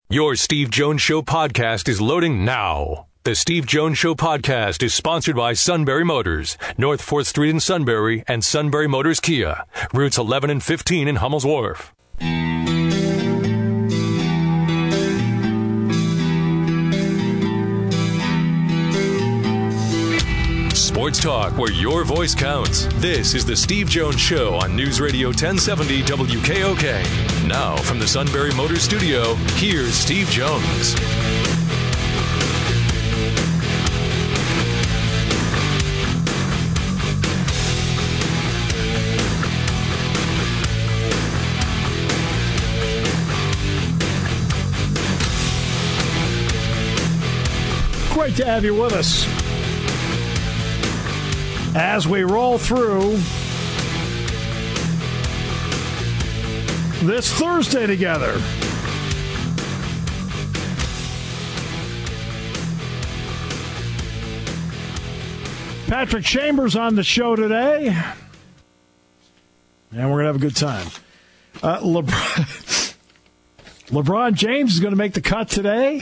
Your Steve Jones Show podcast is loading now. The Steve Jones Show podcast is sponsored by Sunbury Motors, North 4th Street in Sunbury, and Sunbury Motors Kia, routes 11 and 15 in Hummel's Wharf. Sports talk where your voice counts. This is the Steve Jones Show on News Radio 1070 WKOK. Now from the Sunbury Motors Studio, here's Steve Jones. Great to have you with us as we roll through this Thursday together. Patrick Chambers on the show today, and we're going to have a good time. LeBron James is going to make the cut today.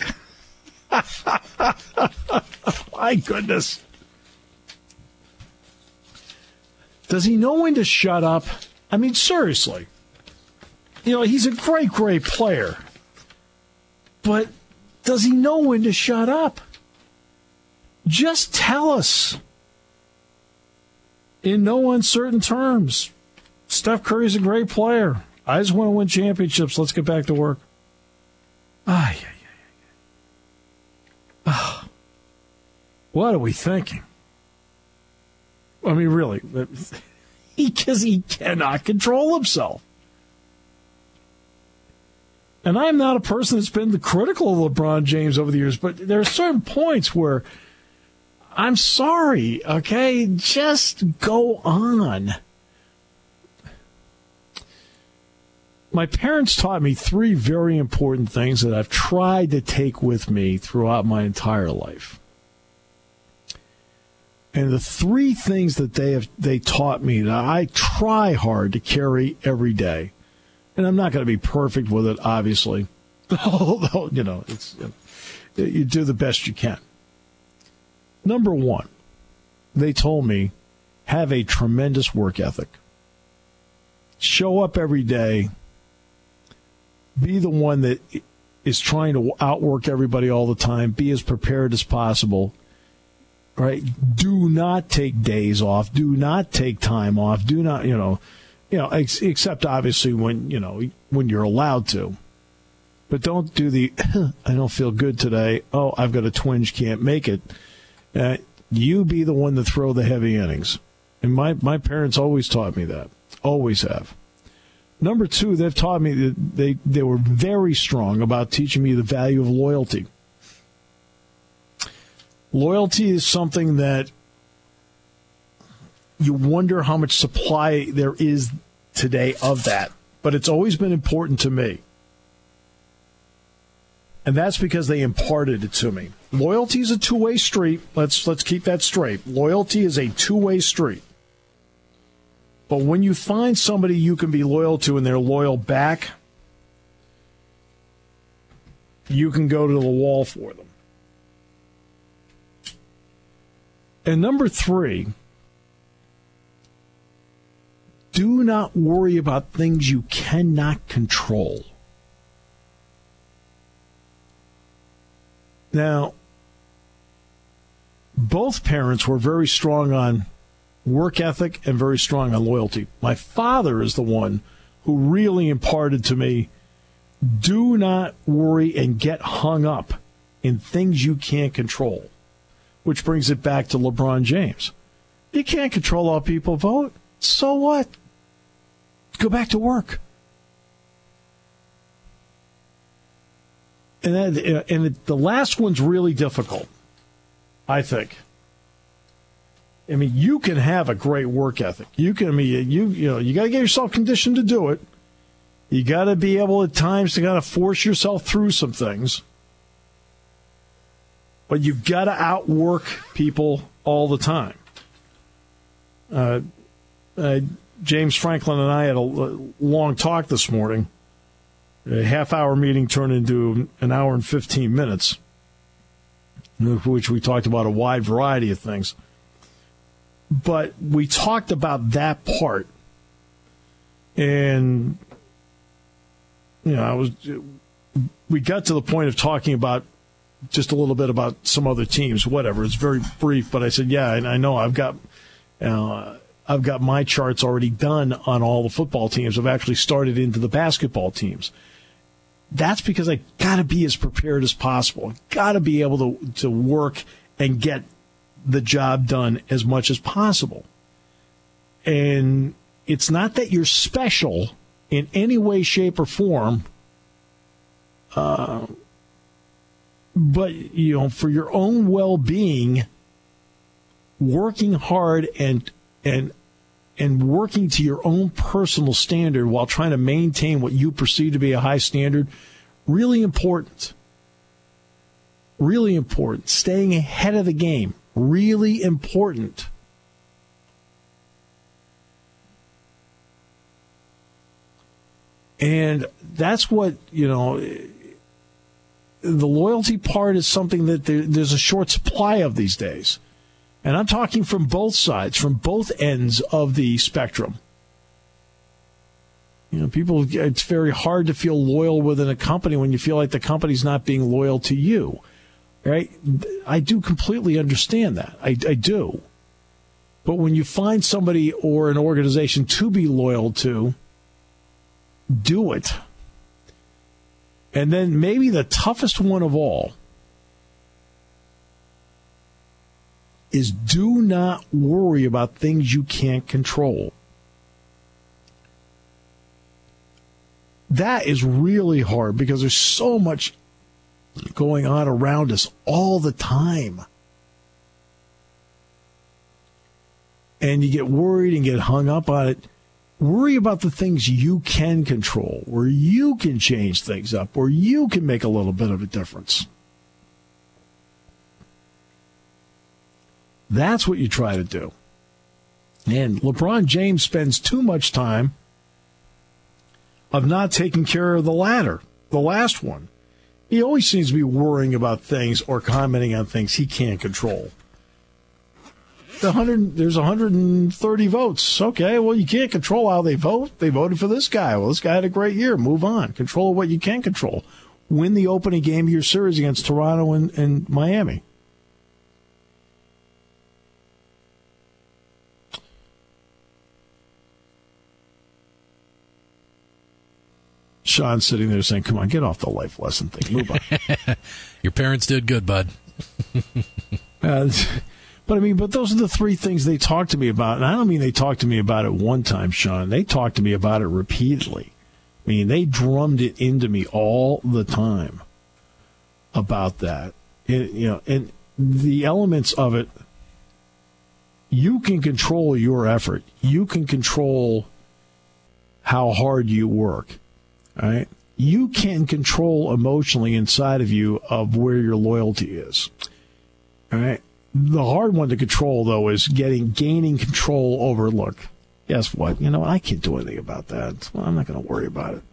My goodness. Does he know when to shut up? I mean, seriously. You know, he's a great, great player. But does he know when to shut up? Just tell us. In no uncertain terms. Steph Curry's a great player. I just want to win championships. Let's get back to work. What are we thinking? I mean, really, because he cannot control himself. And I'm not a person that's been critical of LeBron James over the years, but there are certain points where I'm sorry, okay? Just go on. My parents taught me three very important things that I've tried to take with me throughout my entire life. And the three things that they taught me that I try hard to carry every day, and I'm not going to be perfect with it, obviously, although, you know, you do the best you can. Number one, they told me, have a tremendous work ethic. Show up every day. Be the one that is trying to outwork everybody all the time. Be as prepared as possible. Right? Do not take days off. Do not take time off. Do not, except obviously when you're allowed to. But don't do the, I don't feel good today. Oh, I've got a twinge, can't make it. You be the one to throw the heavy innings. And my parents always taught me that. Always have. Number two, they've taught me that they were very strong about teaching me the value of loyalty. Loyalty is something that you wonder how much supply there is today of that, but it's always been important to me. And that's because they imparted it to me. Loyalty is a two-way street. Let's keep that straight. Loyalty is a two-way street. But when you find somebody you can be loyal to and they're loyal back, you can go to the wall for them. And number three, do not worry about things you cannot control. Now, both parents were very strong on work ethic and very strong on loyalty. My father is the one who really imparted to me, do not worry and get hung up in things you can't control. Which brings it back to LeBron James. You can't control how people vote. So what? Go back to work. And the last one's really difficult, I think. I mean, you can have a great work ethic. You can. I mean, you got to get yourself conditioned to do it. You got to be able at times to kind of force yourself through some things. But you've got to outwork people all the time. James Franklin and I had a long talk this morning. A half-hour meeting turned into an hour and 15 minutes, which we talked about a wide variety of things. But we talked about that part. And, we got to the point of talking about just a little bit about some other teams, whatever. It's very brief, but I said, yeah, and I know I've got my charts already done on all the football teams. I've actually started into the basketball teams. That's because I got to be as prepared as possible. Got to be able to work and get the job done as much as possible. And it's not that you're special in any way, shape, or form, but, for your own well-being, working hard and working to your own personal standard while trying to maintain what you perceive to be a high standard, really important. Really important. Staying ahead of the game, really important. And that's what, the loyalty part is something that there's a short supply of these days. And I'm talking from both sides, from both ends of the spectrum. People, it's very hard to feel loyal within a company when you feel like the company's not being loyal to you, right? I do completely understand that. I do. But when you find somebody or an organization to be loyal to, do it. And then maybe the toughest one of all is do not worry about things you can't control. That is really hard because there's so much going on around us all the time. And you get worried and get hung up on it. Worry about the things you can control, where you can change things up, where you can make a little bit of a difference. That's what you try to do. And LeBron James spends too much time of not taking care of the latter, the last one. He always seems to be worrying about things or commenting on things he can't control. There's 130 votes. Okay, well, you can't control how they vote. They voted for this guy. Well, this guy had a great year. Move on. Control what you can control. Win the opening game of your series against Toronto and Miami. Sean's sitting there saying, come on, get off the life lesson thing. Move on. Your parents did good, bud. But those are the three things they talked to me about. And I don't mean they talked to me about it one time, Sean. They talked to me about it repeatedly. I mean, they drummed it into me all the time about that. And the elements of it, you can control your effort. You can control how hard you work. All right? You can control emotionally inside of you of where your loyalty is. All right? The hard one to control, though, is gaining control over, look, guess what? I can't do anything about that. Well, I'm not going to worry about it.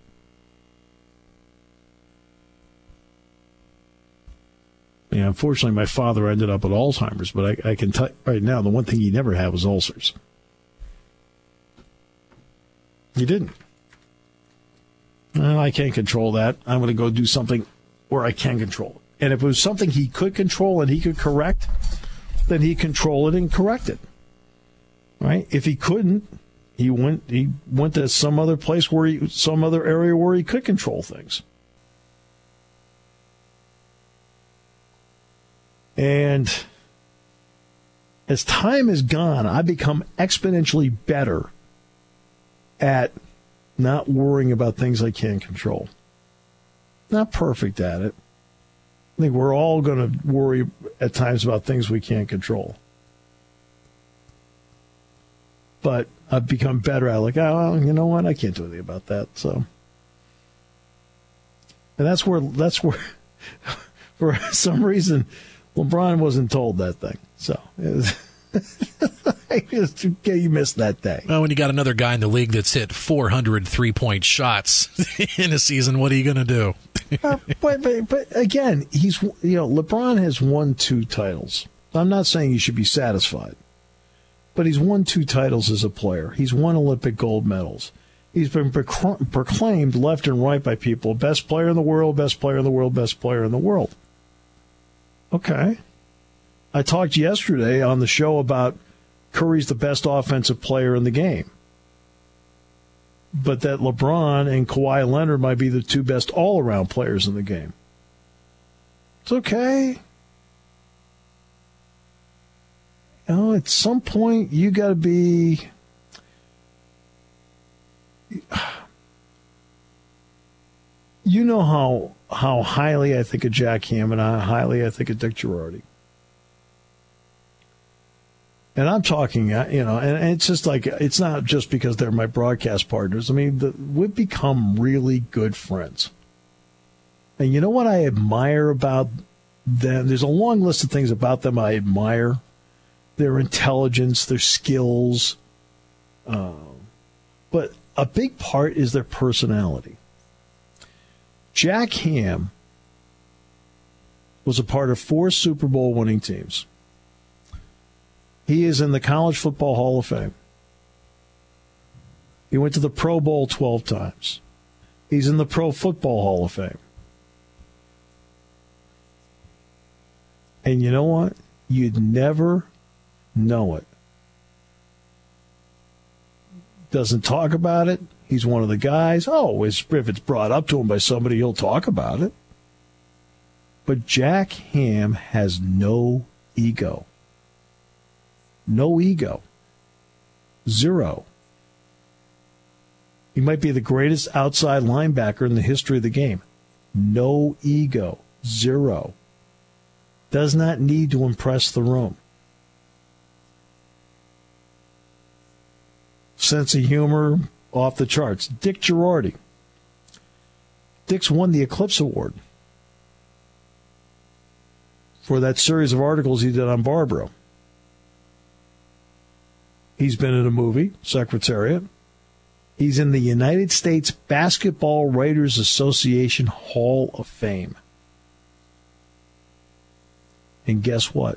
Unfortunately, my father ended up with Alzheimer's, but I can tell you right now, the one thing he never had was ulcers. He didn't. Well, I can't control that. I'm going to go do something where I can control it. And if it was something he could control and he could correct, then he'd control it and correct it. Right? If he couldn't, he went to some other place some other area where he could control things. And as time has gone, I've become exponentially better at not worrying about things I can't control. Not perfect at it. I think we're all going to worry at times about things we can't control. But I've become better at you know what? I can't do anything about that. So, and that's where for some reason LeBron wasn't told that thing. So You missed that day. Well, when you got another guy in the league that's hit 400 3-point shots in a season, what are you going to do? But again, LeBron has won 2 titles. I'm not saying he should be satisfied, but he's won 2 titles as a player. He's won Olympic gold medals. He's been proclaimed left and right by people, best player in the world, best player in the world, best player in the world. Okay. I talked yesterday on the show about Curry's the best offensive player in the game, but that LeBron and Kawhi Leonard might be the 2 best all-around players in the game. It's okay. At some point, you got to be... You know how highly I think of Jack Ham and how highly I think of Dick Girardi. And I'm talking, and it's just like, it's not just because they're my broadcast partners. I mean, we've become really good friends. And you know what I admire about them? There's a long list of things about them I admire. Their intelligence, their skills. But a big part is their personality. Jack Ham was a part of 4 Super Bowl winning teams. He is in the College Football Hall of Fame. He went to the Pro Bowl 12 times. He's in the Pro Football Hall of Fame. And you know what? You'd never know it. Doesn't talk about it. He's one of the guys. If it's brought up to him by somebody, he'll talk about it. But Jack Ham has no ego. No ego. 0. He might be the greatest outside linebacker in the history of the game. No ego. 0. Does not need to impress the room. Sense of humor off the charts. Dick Girardi. Dick's won the Eclipse Award for that series of articles he did on Barbaro. He's been in a movie, Secretariat. He's in the United States Basketball Writers Association Hall of Fame. And guess what?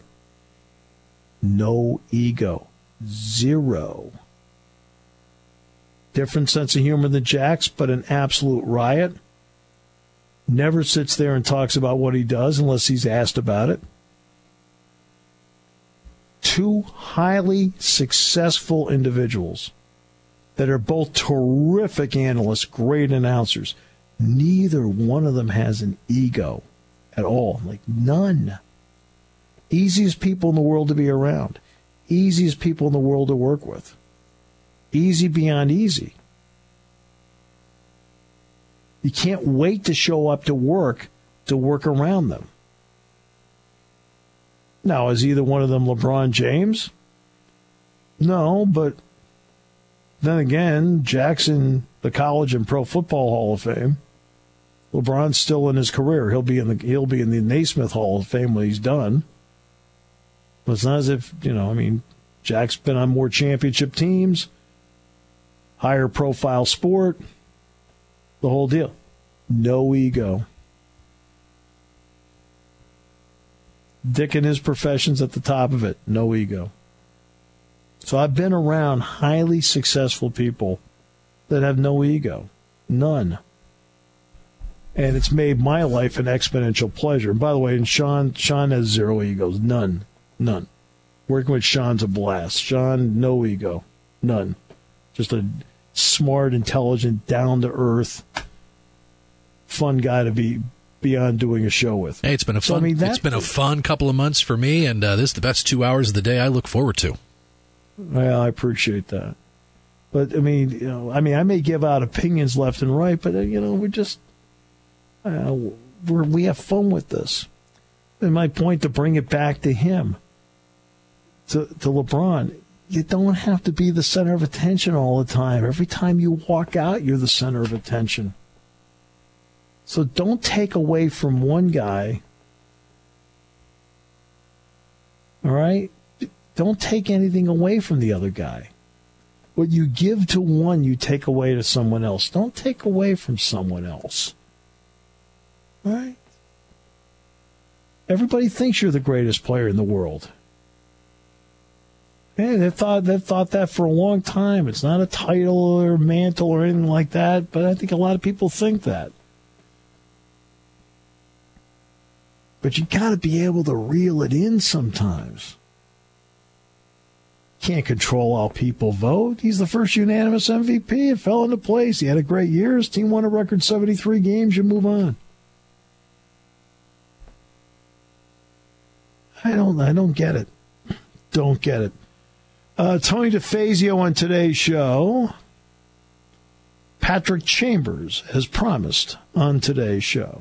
No ego. 0. Different sense of humor than Jack's, but an absolute riot. Never sits there and talks about what he does unless he's asked about it. 2 highly successful individuals that are both terrific analysts, great announcers. Neither one of them has an ego at all. Like, none. Easiest people in the world to be around. Easiest people in the world to work with. Easy beyond easy. You can't wait to show up to work around them. Now, is either one of them LeBron James? No, but then again, Jackson, the College and Pro Football Hall of Fame. LeBron's still in his career. He'll be in the Naismith Hall of Fame when he's done. But it's not as if, Jack's been on more championship teams, higher profile sport, the whole deal. No ego. Dick and his profession's at the top of it. No ego. So I've been around highly successful people that have no ego. None. And it's made my life an exponential pleasure. And by the way, and Sean has 0 egos. None. Working with Sean's a blast. Sean, no ego. None. Just a smart, intelligent, down-to-earth, fun guy to be on doing a show with. Hey, it's been a fun couple of months for me, and this is the best 2 hours of the day I look forward to. Well, I appreciate that. But I may give out opinions left and right, but we're just we have fun with this. And my point, to bring it back to him, to LeBron, you don't have to be the center of attention all the time. Every time you walk out, you're the center of attention. So don't take away from one guy. All right? Don't take anything away from the other guy. What you give to one, you take away to someone else. Don't take away from someone else. All right? Everybody thinks you're the greatest player in the world. Yeah, they've thought that for a long time. It's not a title or mantle or anything like that, but I think a lot of people think that. But you got to be able to reel it in sometimes. Can't control how people vote. He's the first unanimous MVP. It fell into place. He had a great year. His team won a record 73 games. You move on. I don't get it. Don't get it. Tony DeFazio on today's show. Patrick Chambers has promised on today's show.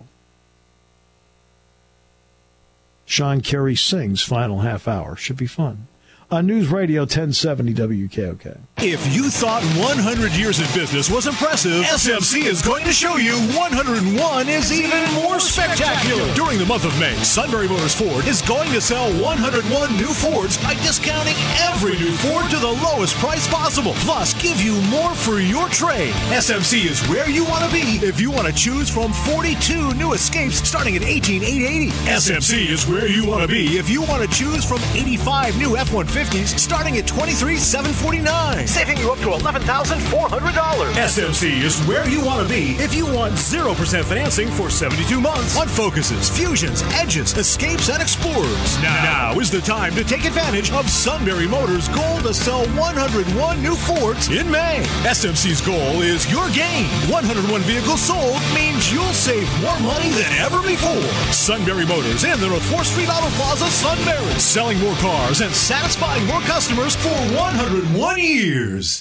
Sean Carey sings final half hour. Should be fun. On News Radio 1070 WKOK. If you thought 100 years in business was impressive, SMC is going to show you 101 is even more spectacular. During the month of May, Sunbury Motors Ford is going to sell 101 new Fords by discounting every new Ford to the lowest price possible. Plus, give you more for your trade. SMC is where you want to be if you want to choose from 42 new Escapes starting at $18,880. SMC is where you want to be if you want to choose from 85 new F-150s starting at $23,749. Saving you up to $11,400. SMC is where you want to be if you want 0% financing for 72 months on Focuses, Fusions, Edges, Escapes, and Explorers. Now is the time to take advantage of Sunbury Motors' goal to sell 101 new Fords in May. SMC's goal is your gain. 101 vehicles sold means you'll save more money than ever before. Sunbury Motors in the North 4th Street Auto Plaza, Sunbury. Selling more cars and satisfying more customers for 101 years.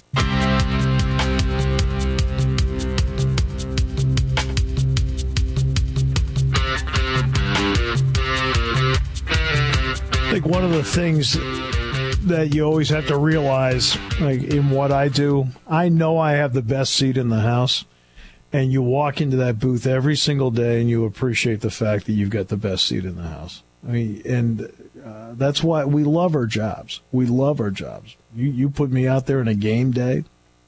I think one of the things that you always have to realize, like in what I do, I know I have the best seat in the house, and you walk into that booth every single day and you appreciate the fact that you've got the best seat in the house. I mean, and that's why we love our jobs. We love our jobs. You put me out there in a game day,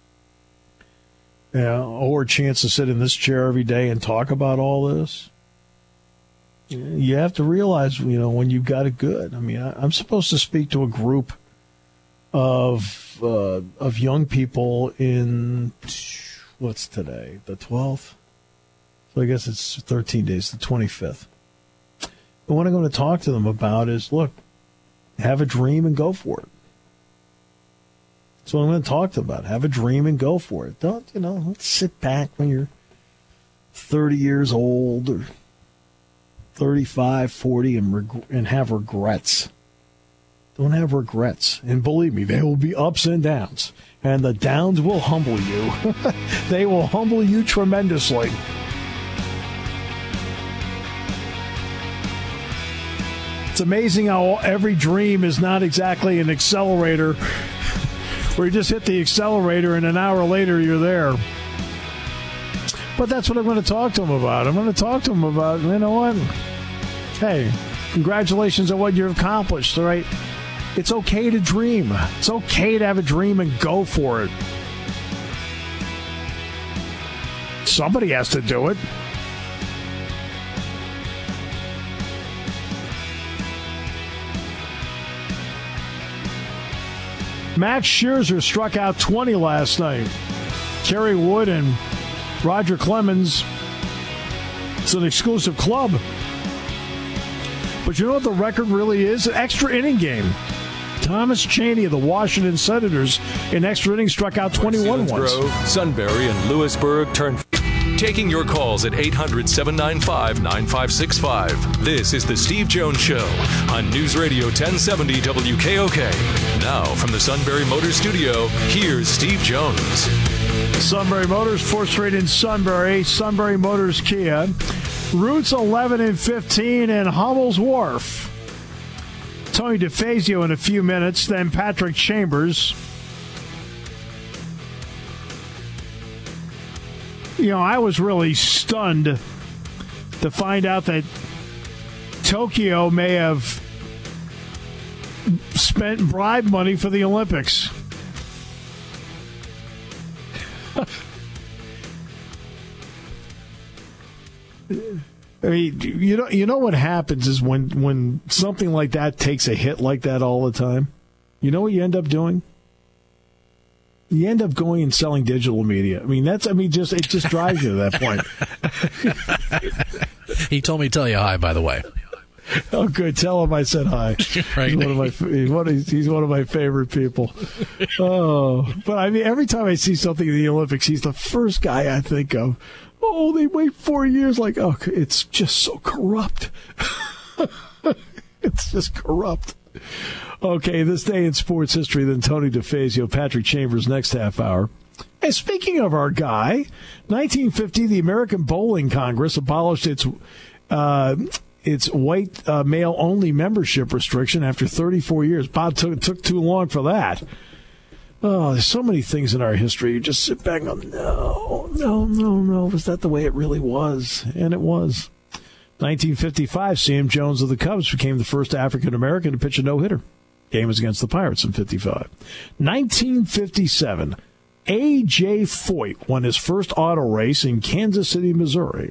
or a chance to sit in this chair every day and talk about all this. You have to realize, when you've got it good. I mean, I'm supposed to speak to a group of young people in, what's today, the 12th? So I guess it's 13 days, the 25th. But what I'm going to talk to them about is, look, have a dream and go for it. That's what I'm going to talk to them about. Have a dream and go for it. Don't, let's sit back when you're 30 years old or 35, 40 and have regrets. Don't have regrets. And believe me, there will be ups and downs. And the downs will humble you. They will humble you tremendously. It's amazing how every dream is not exactly an accelerator where you just hit the accelerator and an hour later you're there. But that's what I'm going to talk to them about. I'm going to talk to them about, you know what? Hey, congratulations on what you've accomplished, all right? It's okay to dream. It's okay to have a dream and go for it. Somebody has to do it. Max Scherzer struck out 20 last night. Kerry Wood and Roger Clemens. It's an exclusive club. But you know what the record really is? An extra inning game. Thomas Cheney of the Washington Senators in extra innings struck out 21 once. Grove, Sunbury, and Lewisburg turn. Taking your calls at 800-795-9565. This is the Steve Jones Show on News Radio 1070 WKOK. Now from the Sunbury Motors Studio, here's Steve Jones. Sunbury Motors, 4th Street in Sunbury. Sunbury Motors Kia. Routes 11 and 15 in Hummel's Wharf. Tony DeFazio in a few minutes, then Patrick Chambers. I was really stunned to find out that Tokyo may have spent bribe money for the Olympics. I mean, you know what happens is when something like that takes a hit like that all the time, you know what you end up doing? You end up going and selling digital media. I mean, it just drives you to that point. He told me to tell you hi, by the way. Oh, good. Tell him I said hi. Right. He's one of my favorite people. Oh, but I mean, every time I see something in the Olympics, he's the first guy I think of. Oh, they wait 4 years. Like, oh, it's just so corrupt. It's just corrupt. Okay, this day in sports history, then Tony DeFazio, Patrick Chambers, next half hour. And speaking of our guy, 1950, the American Bowling Congress abolished its white male-only membership restriction after 34 years. Bob took too long for that. Oh, there's so many things in our history. You just sit back and go, no. Was that the way it really was? And it was. 1955, Sam Jones of the Cubs became the first African-American to pitch a no-hitter. Game was against the Pirates in 55. 1957, A.J. Foyt won his first auto race in Kansas City, Missouri.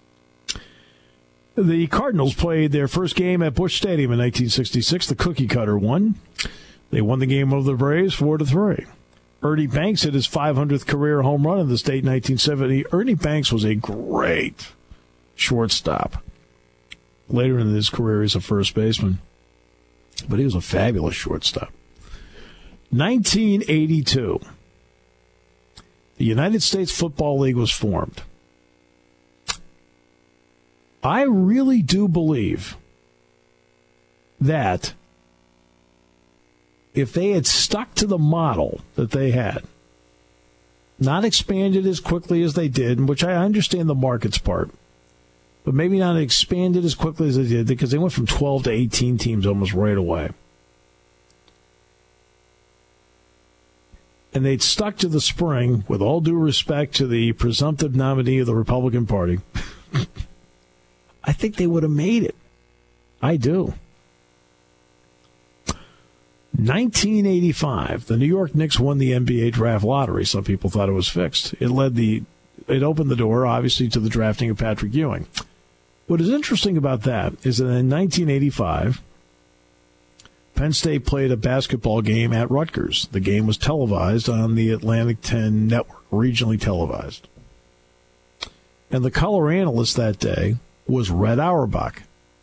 The Cardinals played their first game at Busch Stadium in 1966. The Cookie Cutter won. They won the game over the Braves 4-3. Ernie Banks hit his 500th career home run in the state in 1970. Ernie Banks was a great shortstop. Later in his career, he's a first baseman. But he was a fabulous shortstop. 1982. The United States Football League was formed. I really do believe that if they had stuck to the model that they had, not expanded as quickly as they did, which I understand the market's part, but maybe not expanded as quickly as they did because they went from 12 to 18 teams almost right away. And they'd stuck to the spring, with all due respect to the presumptive nominee of the Republican Party. I think they would have made it. I do. 1985, the New York Knicks won the NBA draft lottery. Some people thought it was fixed. It opened the door, obviously, to the drafting of Patrick Ewing. What is interesting about that is that in 1985, Penn State played a basketball game at Rutgers. The game was televised on the Atlantic 10 network, regionally televised. And the color analyst that day was Red Auerbach.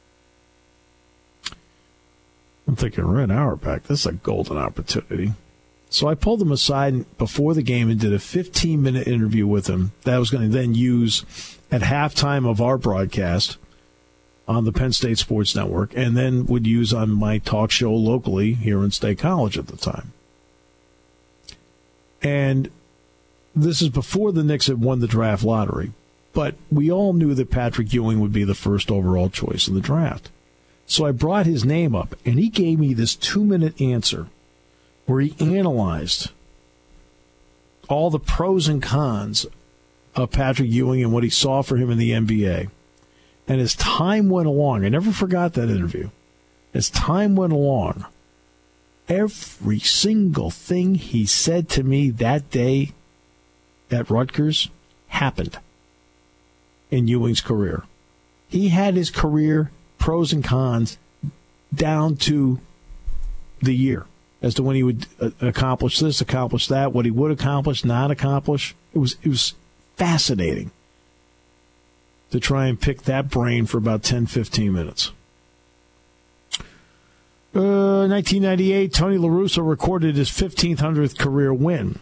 I'm thinking, Red Auerbach, this is a golden opportunity. So I pulled him aside before the game and did a 15-minute interview with him that I was going to then use at halftime of our broadcast on the Penn State Sports Network, and then would use on my talk show locally here in State College at the time. And this is before the Knicks had won the draft lottery. But we all knew that Patrick Ewing would be the first overall choice in the draft. So I brought his name up, and he gave me this 2-minute answer where he analyzed all the pros and cons of Patrick Ewing and what he saw for him in the NBA. And as time went along, I never forgot that interview. As time went along, every single thing he said to me that day at Rutgers happened in Ewing's career. He had his career pros and cons down to the year as to when he would accomplish this, accomplish that, what he would accomplish, not accomplish. It was fascinating to try and pick that brain for about 10, 15 minutes. 1998, Tony La Russa recorded his 1,500th career win.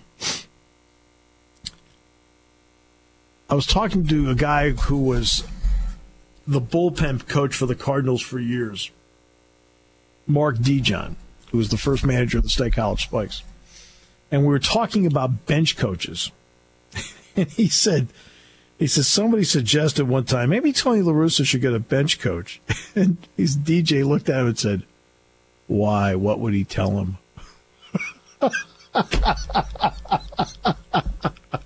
I was talking to a guy who was the bullpen coach for the Cardinals for years, Mark Dijon, who was the first manager of the State College Spikes. And we were talking about bench coaches. And he said, somebody suggested one time, maybe Tony La Russa should get a bench coach. And his DJ looked at him and said, why? What would he tell him?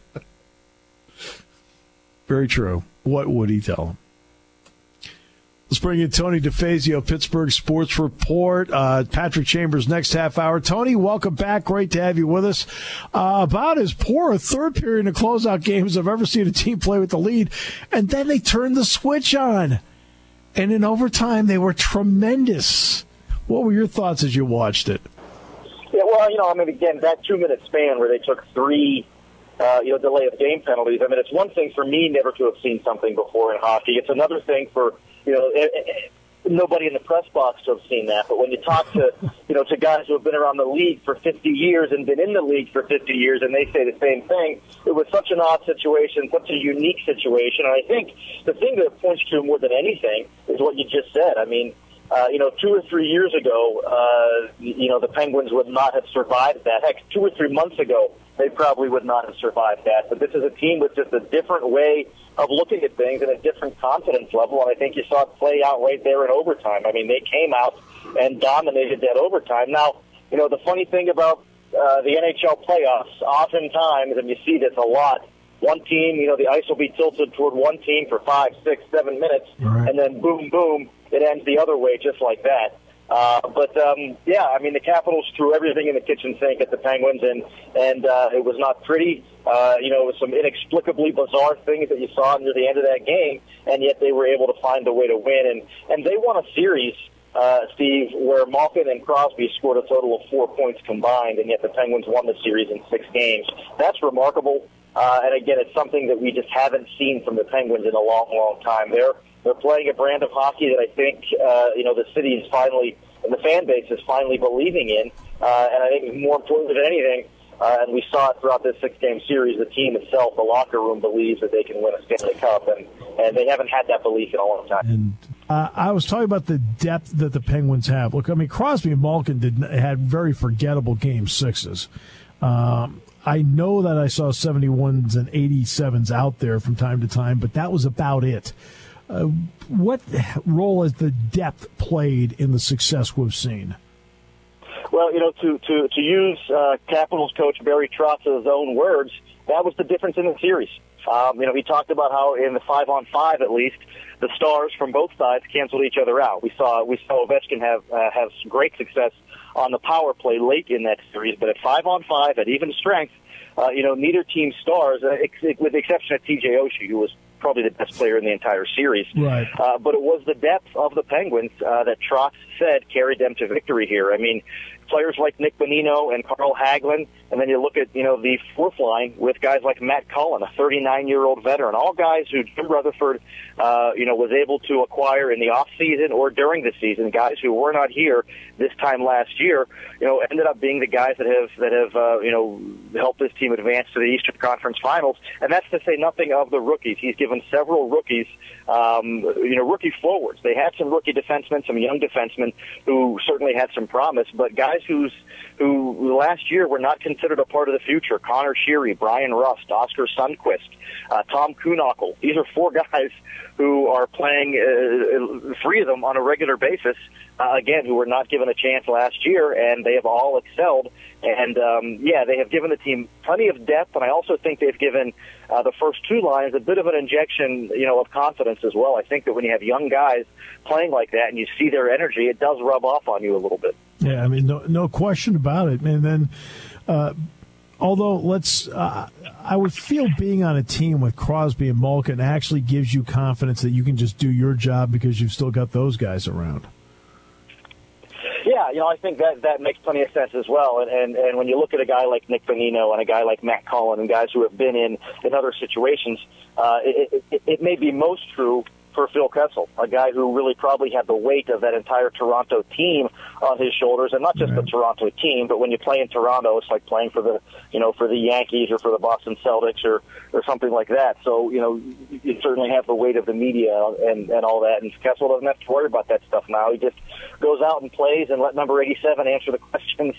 Very true. What would he tell him? Let's bring in Tony DeFazio, Pittsburgh Sports Report. Patrick Chambers next half hour. Tony, welcome back. Great to have you with us. About as poor a third period in a closeout game as I've ever seen a team play with the lead. And then they turned the switch on. And in overtime, they were tremendous. What were your thoughts as you watched it? Yeah, well, again, that 2-minute span where they took 3 delay of game penalties. I mean, it's one thing for me never to have seen something before in hockey. It's another thing for, nobody in the press box to have seen that. But when you talk to, to guys who have been around the league for 50 years and been in the league for 50 years, and they say the same thing, it was such an odd situation, such a unique situation. And I think the thing that it points to more than anything is what you just said. I mean, 2 or 3 years ago, the Penguins would not have survived that. Heck, 2 or 3 months ago, they probably would not have survived that. But this is a team with just a different way of looking at things and a different confidence level, and I think you saw it play out right there in overtime. I mean, they came out and dominated that overtime. Now, the funny thing about the NHL playoffs, oftentimes, and you see this a lot, one team, the ice will be tilted toward one team for 5, 6, 7 minutes, right, and then boom, boom, it ends the other way just like that. The Capitals threw everything in the kitchen sink at the Penguins, and it was not pretty. It was some inexplicably bizarre things that you saw near the end of that game, and yet they were able to find a way to win. And they won a series, Steve, where Malkin and Crosby scored a total of 4 points combined, and yet the Penguins won the series in 6 games. That's remarkable. And again, it's something that we just haven't seen from the Penguins in a long, long time. They're playing a brand of hockey that I think, the city is finally, and the fan base is finally believing in. And I think more importantly than anything, and we saw it throughout this 6-game series, the team itself, the locker room, believes that they can win a Stanley Cup, and they haven't had that belief in a long time. And I was talking about the depth that the Penguins have. Look, I mean, Crosby and Malkin had very forgettable Game 6s. I know that I saw 71s and 87s out there from time to time, but that was about it. What role has the depth played in the success we've seen? Well, to use Capitals coach Barry Trotz's own words, that was the difference in the series. He talked about how in the 5-on-5 at least, the stars from both sides canceled each other out. We saw Ovechkin have some great success on the power play late in that series, but at 5-on-5 at even strength, neither team's stars, with the exception of T.J. Oshie, who was probably the best player in the entire series. Right. But it was the depth of the Penguins that Trotz said carried them to victory here. I mean, players like Nick Bonino and Carl Hagelin, and then you look at, the fourth line with guys like Matt Cullen, a 39-year-old veteran, all guys who Jim Rutherford, was able to acquire in the off-season or during the season, guys who were not here this time last year, ended up being the guys that have helped this team advance to the Eastern Conference Finals, and that's to say nothing of the rookies. He's given several rookies, rookie forwards. They had some rookie defensemen, some young defensemen who certainly had some promise, but guys who last year were not considered a part of the future. Connor Sheary, Brian Rust, Oscar Sundquist, Tom Kuhnackel. These are 4 guys who are playing, 3 of them on a regular basis, again, who were not given a chance last year, and they have all excelled. And, they have given the team plenty of depth, and I also think they've given the first 2 lines a bit of an injection, of confidence as well. I think that when you have young guys playing like that and you see their energy, it does rub off on you a little bit. Yeah, I mean, no question about it. And then, although I would feel being on a team with Crosby and Malkin actually gives you confidence that you can just do your job because you've still got those guys around. Yeah, I think that makes plenty of sense as well. And when you look at a guy like Nick Bonino and a guy like Matt Cullen and guys who have been in other situations, it may be most true for Phil Kessel, a guy who really probably had the weight of that entire Toronto team on his shoulders, and not just the Toronto team, but when you play in Toronto, it's like playing for the Yankees or for the Boston Celtics or something like that. So, you certainly have the weight of the media and all that, and Kessel doesn't have to worry about that stuff now. He just goes out and plays and let number 87 answer the questions,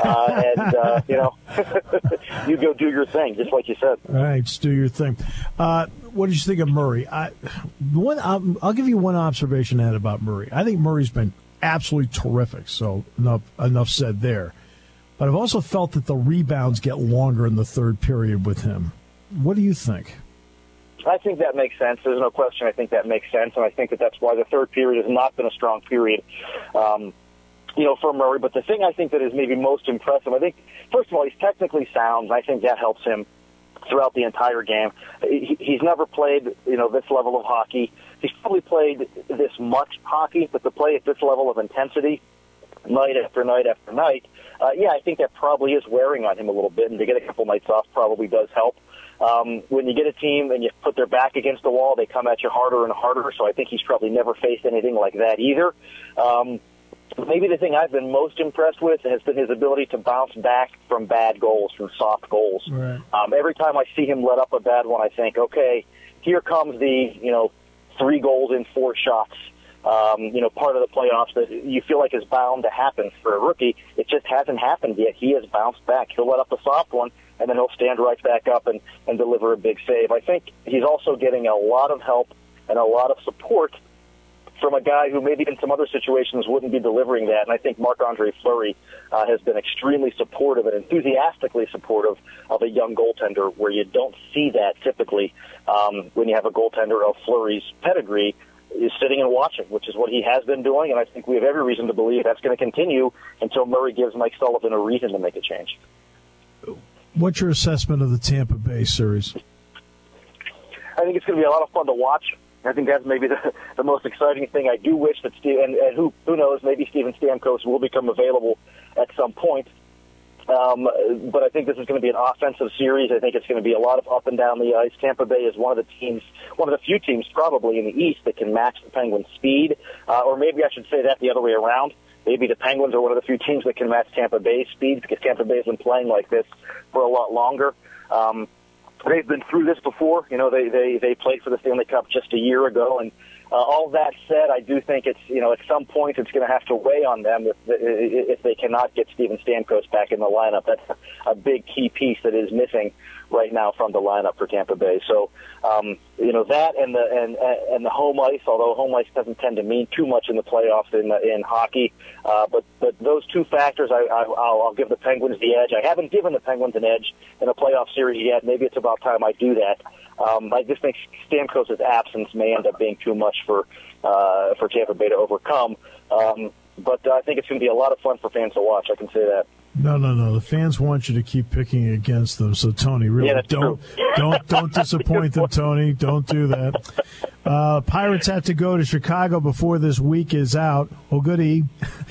you go do your thing, just like you said. All right, just do your thing. What did you think of Murray? I'll give you one observation I had about Murray. I think Murray's been absolutely terrific, so enough said there. But I've also felt that the rebounds get longer in the third period with him. What do you think? I think that makes sense. There's no question. I think that makes sense, and I think that that's why the third period has not been a strong period, for Murray. But the thing I think that is maybe most impressive, I think, first of all, he's technically sound, and I think that helps him throughout the entire game. He's never played, this level of hockey. He's probably played this much hockey, but to play at this level of intensity, night after night after night, I think that probably is wearing on him a little bit, and to get a couple nights off probably does help. When you get a team and you put their back against the wall, they come at you harder and harder, so I think he's probably never faced anything like that either. Maybe the thing I've been most impressed with has been his ability to bounce back from bad goals, from soft goals. Right. Every time I see him let up a bad one, I think, okay, here comes the, 3 goals in 4 shots. Part of the playoffs that you feel like is bound to happen for a rookie. It just hasn't happened yet. He has bounced back. He'll let up a soft one, and then he'll stand right back up and deliver a big save. I think he's also getting a lot of help and a lot of support from a guy who maybe in some other situations wouldn't be delivering that. And I think Marc-Andre Fleury has been extremely supportive and enthusiastically supportive of a young goaltender, where you don't see that typically when you have a goaltender of Fleury's pedigree is sitting and watching, which is what he has been doing, and I think we have every reason to believe that's going to continue until Murray gives Mike Sullivan a reason to make a change. What's your assessment of the Tampa Bay series? I think it's going to be a lot of fun to watch. I think that's maybe the most exciting thing. I do wish that and who knows, maybe Steven Stamkos will become available at some point. But I think this is going to be an offensive series. I think it's going to be a lot of up and down the ice. Tampa Bay is one of the few teams probably in the East that can match the Penguins' speed. Or maybe I should say that the other way around. Maybe the Penguins are one of the few teams that can match Tampa Bay's speed, because Tampa Bay has been playing like this for a lot longer. They've been through this before. They played for the Stanley Cup just a year ago, and all that said, I do think it's, at some point it's going to have to weigh on them if they cannot get Steven Stamkos back in the lineup. That's a big key piece that is missing right now from the lineup for Tampa Bay. So, that and the home ice, although home ice doesn't tend to mean too much in the playoffs in hockey, but those two factors, I'll give the Penguins the edge. I haven't given the Penguins an edge in a playoff series yet. Maybe it's about time I do that. I just think Stamkos' absence may end up being too much for Tampa Bay to overcome. But I think it's going to be a lot of fun for fans to watch. I can say that. No. The fans want you to keep picking against them. So, Tony, really, don't disappoint them, Tony. Don't do that. Pirates have to go to Chicago before this week is out. Oh, goody.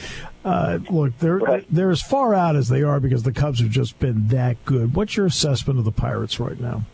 Look, they're as far out as they are because the Cubs have just been that good. What's your assessment of the Pirates right now?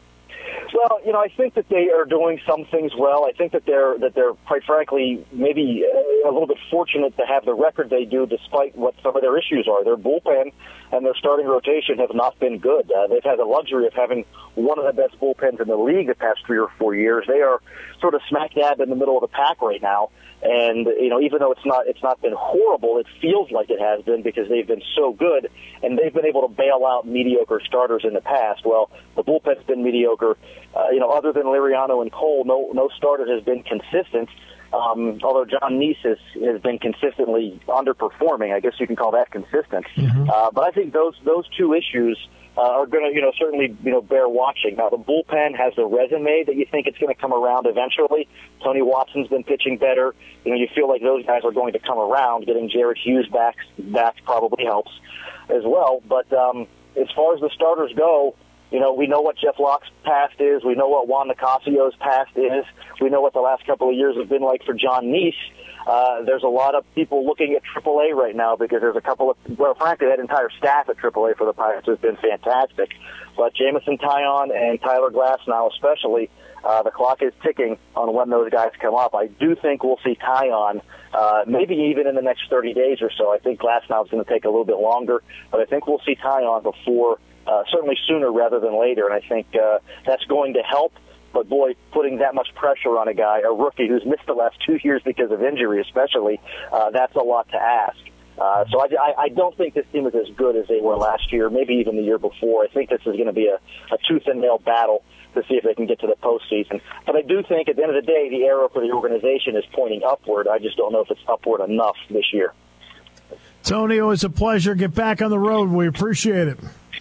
Well, I think that they are doing some things well. I think that they're quite frankly maybe a little bit fortunate to have the record they do, despite what some of their issues are. Their bullpen and their starting rotation have not been good. They've had the luxury of having one of the best bullpens in the league the past 3 or 4 years. They are sort of smack dab in the middle of the pack right now. And, even though it's not been horrible, it feels like it has been because they've been so good, and they've been able to bail out mediocre starters in the past. Well, the bullpen's been mediocre. Other than Liriano and Cole, no starter has been consistent. Although John Neese has been consistently underperforming. I guess you can call that consistent. Mm-hmm. But I think those two issues are going to, certainly, bear watching. Now, the bullpen has the resume that you think it's going to come around eventually. Tony Watson's been pitching better. You feel like those guys are going to come around. Getting Jared Hughes back probably helps as well. But as far as the starters go, we know what Jeff Locke's past is. We know what Juan Nicasio's past is. We know what the last couple of years have been like for John Neese. There's a lot of people looking at AAA right now because there's a couple of, frankly, that entire staff at AAA for the Pirates has been fantastic. But Jameson Taillon and Tyler Glasnow especially, the clock is ticking on when those guys come up. I do think we'll see Taillon maybe even in the next 30 days or so. I think Glasnow is going to take a little bit longer, but I think we'll see Taillon before, certainly sooner rather than later, and I think that's going to help. But, boy, putting that much pressure on a rookie who's missed the last 2 years because of injury especially, that's a lot to ask. So I don't think this team is as good as they were last year, maybe even the year before. I think this is going to be a tooth-and-nail battle to see if they can get to the postseason. But I do think at the end of the day, the arrow for the organization is pointing upward. I just don't know if it's upward enough this year. Tony, always a pleasure. Get back on the road. We appreciate it.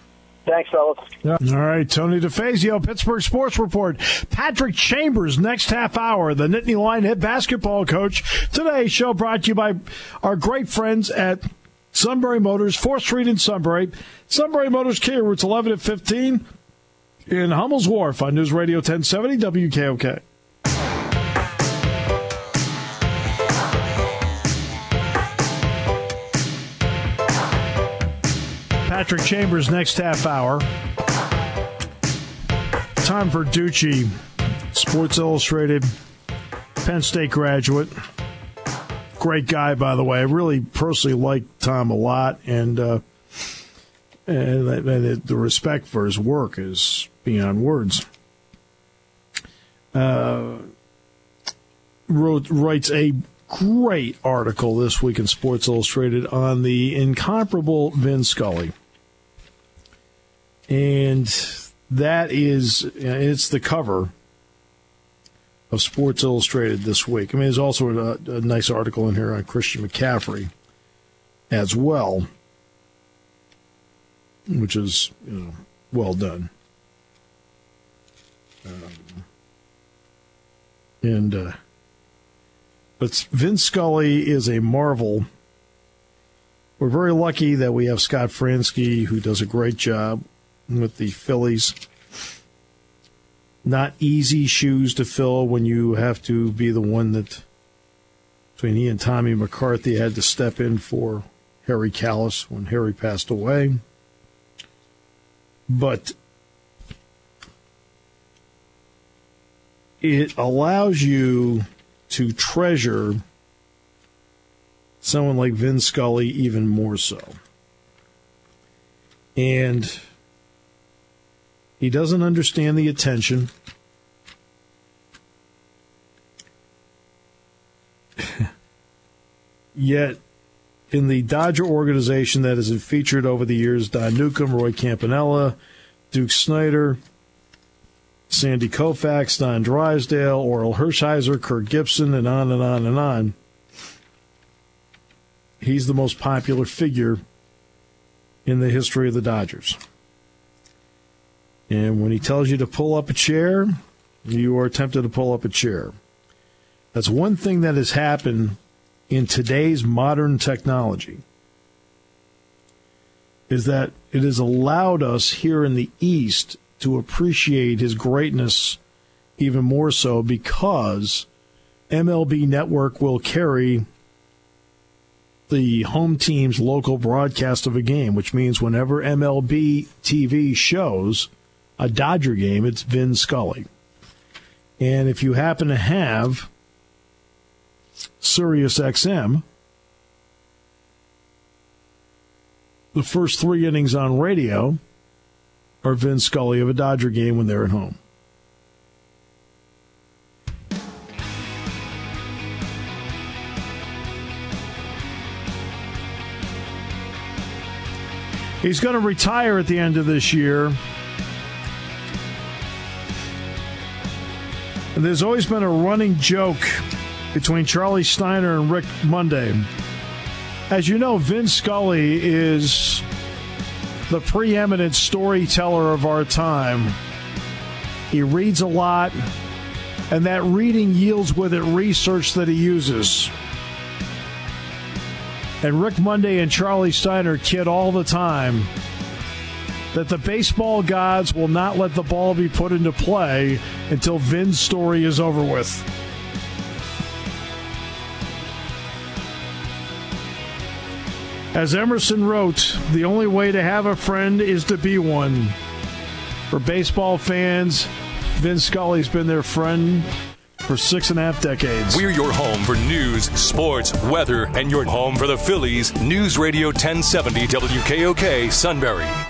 Thanks, fellas. Yeah. All right, Tony DeFazio, Pittsburgh Sports Report. Patrick Chambers, next half hour, the Nittany Lion head basketball coach. Today's show brought to you by our great friends at Sunbury Motors, 4th Street in Sunbury. Sunbury Motors Kia, routes 11 and 15 in Hummel's Wharf on News Radio 1070 WKOK. Patrick Chambers, next half hour. Tom Verducci, Sports Illustrated, Penn State graduate. Great guy, by the way. I really personally like Tom a lot, and the respect for his work is beyond words. Writes a great article this week in Sports Illustrated on the incomparable Vin Scully. And that is, it's the cover of Sports Illustrated this week. I mean, there's also a nice article in here on Christian McCaffrey as well, which is, well done. But Vin Scully is a marvel. We're very lucky that we have Scott Fransky, who does a great job with the Phillies. Not easy shoes to fill when you have to be the one that, between he and Tommy McCarthy, had to step in for Harry Kalas when Harry passed away. But it allows you to treasure someone like Vin Scully even more so. And he doesn't understand the attention. Yet, in the Dodger organization that has featured over the years Don Newcomb, Roy Campanella, Duke Snyder, Sandy Koufax, Don Drysdale, Orel Hershiser, Kirk Gibson, and on and on and on. He's the most popular figure in the history of the Dodgers. And when he tells you to pull up a chair, you are tempted to pull up a chair. That's one thing that has happened in today's modern technology, is that it has allowed us here in the East to appreciate his greatness even more so, because MLB Network will carry the home team's local broadcast of a game, which means whenever MLB TV shows a Dodger game, it's Vin Scully. And if you happen to have Sirius XM, the first 3 innings on radio are Vin Scully of a Dodger game when they're at home. He's going to retire at the end of this year. And there's always been a running joke between Charlie Steiner and Rick Monday. As you know, Vin Scully is the preeminent storyteller of our time. He reads a lot, and that reading yields with it research that he uses. And Rick Monday and Charlie Steiner kid all the time that the baseball gods will not let the ball be put into play until Vin's story is over with. As Emerson wrote, the only way to have a friend is to be one. For baseball fans, Vin Scully's been their friend for 6.5 decades. We're your home for news, sports, weather, and your home for the Phillies. News Radio 1070 WKOK Sunbury.